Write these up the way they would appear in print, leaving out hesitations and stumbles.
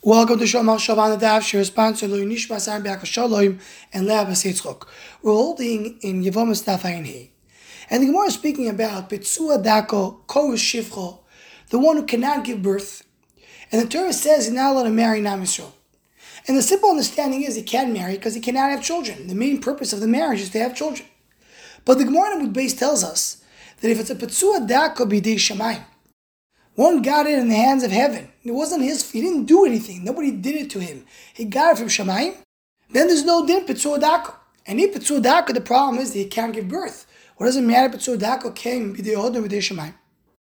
Welcome to Shomar Shavan Adav, Shir sponsor Lui Nishma Sam Be'aka Shalom and Leah B'Sitzchok. We're holding in Yevomis Daf Ayin Hei. And the Gemara is speaking about Bitsua Dako, Korus Shivcho, the one who cannot give birth. And the Torah says he's not allowed to marry Nam Yisrael. And the simple understanding is he can't marry because he cannot have children. The main purpose of the marriage is to have children. But the Gemara in base tells us that if it's a Bitsua Dako B'dei Shamayim, one got it in the hands of heaven. It wasn't his. He didn't do anything. Nobody did it to him. He got it from Shamayim. Then there's no din Pitzur Dako. And in Pitzur Dako, the problem is that he can't give birth. What does it matter? Pitzur Dako came b'dei Odom b'dei Shamayim.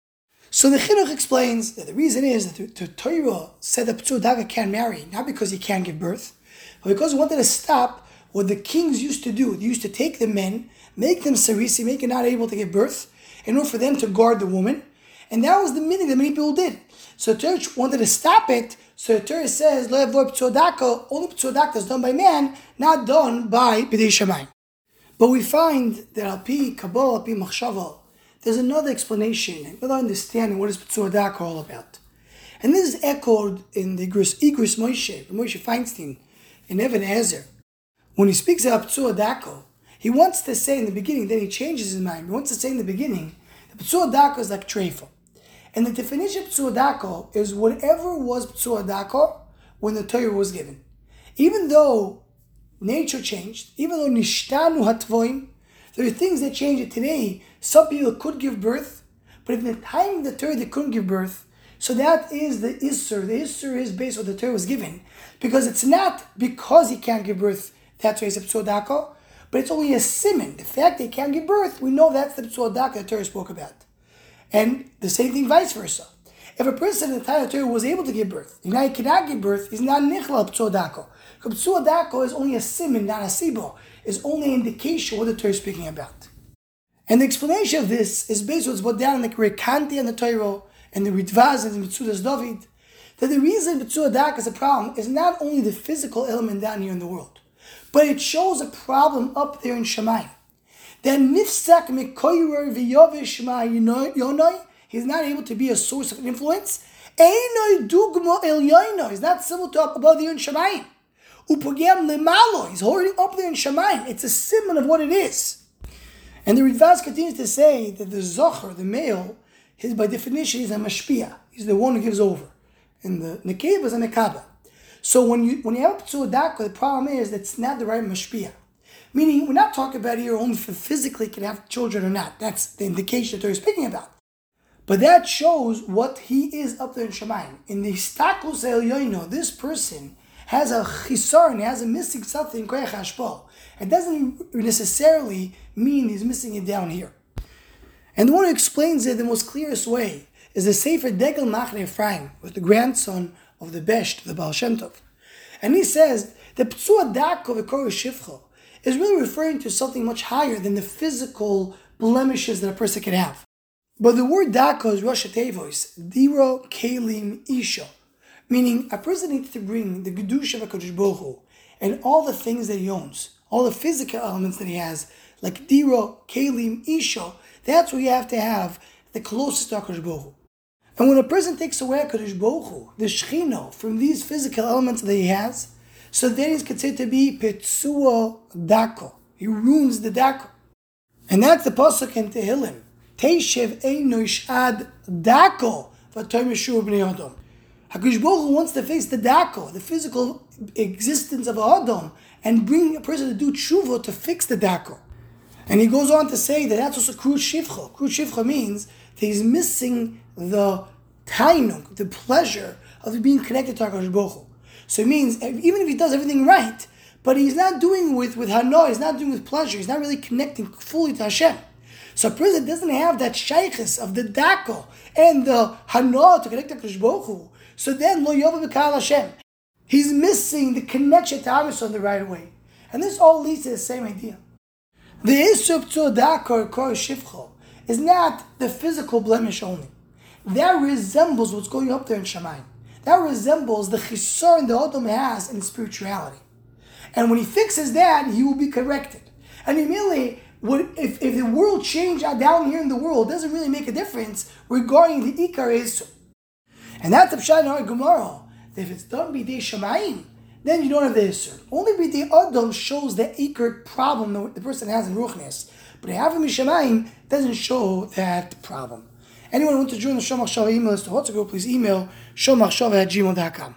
So the Chinuch explains that the reason is that the Torah said that Pitzur Dako can't marry, not because he can't give birth, but because he wanted to stop what the kings used to do. They used to take the men, make them sarisi, make them not able to give birth, in order for them to guard the woman. And that was the meaning that many people did. So the Torah wanted to stop it. So the Torah says, Lo yavor Pitzur Dako, only Pitzur Dako is done by man, not done by B'dei Shamayim. But we find that Al Pi Kabbalah, Al Pi Machshava, there's another explanation, another understanding what is Pitzur Dako all about. And this is echoed in the Igros Moshe Feinstein, in Even HaEzer. When he speaks about Pitzur Dako, he wants to say in the beginning, then he changes his mind. He wants to say in the beginning, that Pitzur Dako is like treifa. And the definition of Pitzur Dako is whatever was Pitzur Dako when the Torah was given. Even though nature changed, even though nishtanu hatvoim, there are things that change today. Some people could give birth, but in the time of the Torah they couldn't give birth. So that is the Isser. The Isser is based on what the Torah was given. Because it's not because he can't give birth, that's why it's a Pitzur Dako, but it's only a siman. The fact that he can't give birth, we know that's the Pitzur Dako the Torah spoke about. And the same thing vice versa. If a person in the time of the Torah was able to give birth, and now he cannot give birth, he's not nichlal Pitzur Dako. Because Pitzur Dako is only a siman, not a sibo. It's only an indication what the Torah is speaking about. And the explanation of this is based on what's brought down in the Rekanti and the Torah, and the Ritvaz and the Mitzudas David, that the reason Pitzur Dako is a problem is not only the physical element down here in the world, but it shows a problem up there in Shamayim. That nifsak mekoyer v'yovish ma'yonoi, he's not able to be a source of influence. Einoi dugmo elyoino, he's not similar to up above there in Shamayim. Upogam lemalo, he's already up there in Shamayim. It's a symbol of what it is. And the Ritvaz continues to say that the zocher, the male, his by definition is a mashpia. He's the one who gives over. And the nekeva is a nekaba. So when you have a Pitzur Dako, the problem is that it's not the right mashpia. Meaning, we're not talking about here only if physically can have children or not. That's the indication that they're speaking about. But that shows what he is up there in Shamayim. In the Staklus Elyoino, this person has a chisarn, he has a missing something in Koyach Hashpah. It doesn't necessarily mean he's missing it down here. And the one who explains it the most clearest way is the Sefer Degel Machne Ephraim, with the grandson of the Besht, the Baal Shem Tov. And he says, the Pitzur Dako v'Korus Shivcho is really referring to something much higher than the physical blemishes that a person can have. But the word Dako is Rosh Tevos, Diro Kelim Isha, meaning a person needs to bring the Gedusha of HaKadosh Baruch Hu and all the things that he owns, all the physical elements that he has, like Diro Kelim Isha, that's what you have to have, the closest to HaKadosh Baruch Hu. And when a person takes away HaKadosh Baruch Hu, the Shechina, from these physical elements that he has, so then he's considered to be Pitzur Dako. He ruins the Dako. And that's the pasuk in Tehillim. Teishev einoish ad Dako v'toy meshur b'nei Adam. HaKadosh Baruch Hu wants to face the Dako, the physical existence of Adam, and bring a person to do tshuva to fix the Dako. And he goes on to say that that's also Krut Shivcha. Krut Shivcha means that he's missing the tainuk, the pleasure of being connected to HaKadosh Baruch Hu. So it means, even if he does everything right, but he's not doing with hana, he's not doing with pleasure, he's not really connecting fully to Hashem. So a person doesn't have that shaykhis of the dako and the hana to connect to HaKadosh Baruch Hu. So then, lo yova b'kal Hashem. He's missing the connection to Am Yisrael the right way. And this all leads to the same idea. The Isur Pitzur Dako or Korus Shivcho is not the physical blemish only. That resembles what's going up there in Shamayim. That resembles the chisarn the Adam has in spirituality. And when he fixes that, he will be corrected. And immediately, if the world change down here in the world, it doesn't really make a difference regarding the Ikar Isur. And that's the Pshat in our Gemara, If it's done b'dei shamayim, then you don't have the Isser. Only b'dei Adam shows the Iker problem the person has in Ruchnis. But having Mishamayim doesn't show that problem. Anyone who wants to join the Shomach Shava email list to Hotzegor, please email shomachshava@gmail.com.